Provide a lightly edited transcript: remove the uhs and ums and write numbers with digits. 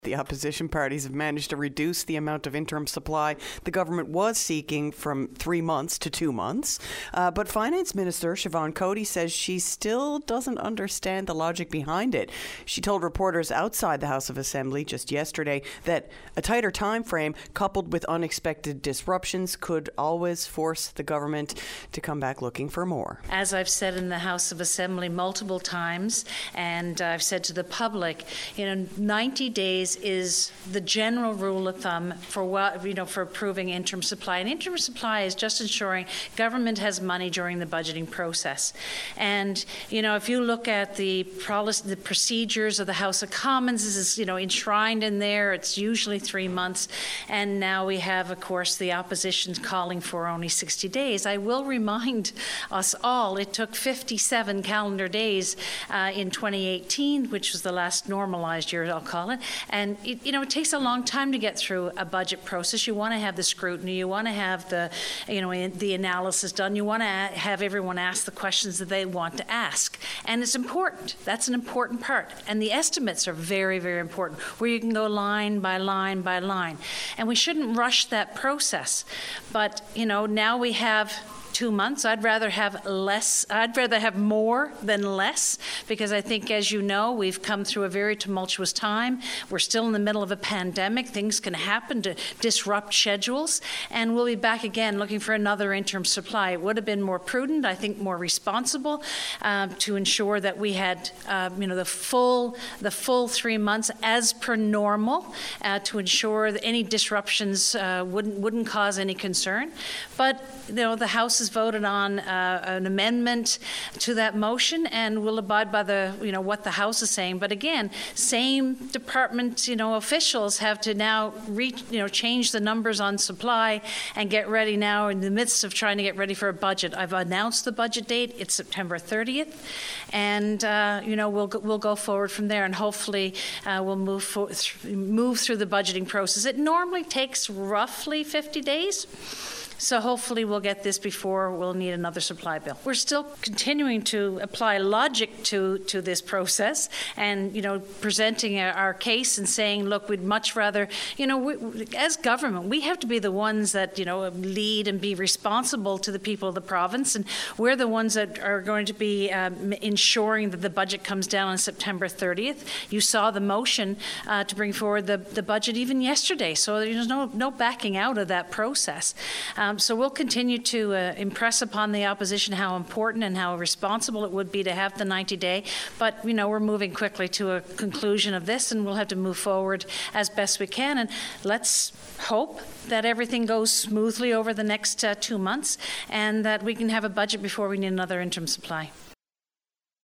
The opposition parties have managed to reduce the amount of interim supply the government was seeking from 3 months to 2 months. But Finance Minister Siobhan Cody says she still doesn't understand the logic behind it. She told reporters outside the House of Assembly just yesterday that a tighter time frame coupled with unexpected disruptions could always force the government to come back looking for more. As I've said in the House of Assembly multiple times, and I've said to the public, 90 days is the general rule of thumb for approving interim supply. And interim supply is just ensuring government has money during the budgeting process. And if you look at the procedures of the House of Commons, this is enshrined in there. It's usually 3 months, and now we have, of course, the opposition calling for only 60 days. I will remind us all it took 57 calendar days in 2018, which was the last normalized year, I'll call it. And it takes a long time to get through a budget process. You want to have the scrutiny, you want to have the analysis done, you want to have everyone ask the questions that they want to ask. And it's important. That's an important part. And the estimates are very, very important, where you can go line by line by line. And we shouldn't rush that process. But, now we have 2 months. I'd rather have less. I'd rather have more than less, because I think, as you know, we've come through a very tumultuous time. We're still in the middle of a pandemic. Things can happen to disrupt schedules, and we'll be back again looking for another interim supply. It would have been more prudent, I think more responsible, to ensure that we had, the full 3 months as per normal, to ensure that any disruptions wouldn't cause any concern. But the House has voted on an amendment to that motion, and we'll abide by what the House is saying. But again, same department officials have to now change the numbers on supply and get ready now in the midst of trying to get ready for a budget. I've announced the budget date. It's September 30th, and we'll go forward from there, and hopefully we'll move through the budgeting process. It normally takes roughly 50 days. So hopefully we'll get this before we'll need another supply bill. We're still continuing to apply logic to this process, and presenting our case and saying, look, we'd much rather, as government, we have to be the ones that lead and be responsible to the people of the province, and we're the ones that are going to be ensuring that the budget comes down on September 30th. You saw the motion to bring forward the budget even yesterday, so there's no backing out of that process. So we'll continue to impress upon the opposition how important and how responsible it would be to have the 90-day. But, we're moving quickly to a conclusion of this, and we'll have to move forward as best we can. And let's hope that everything goes smoothly over the next 2 months, and that we can have a budget before we need another interim supply.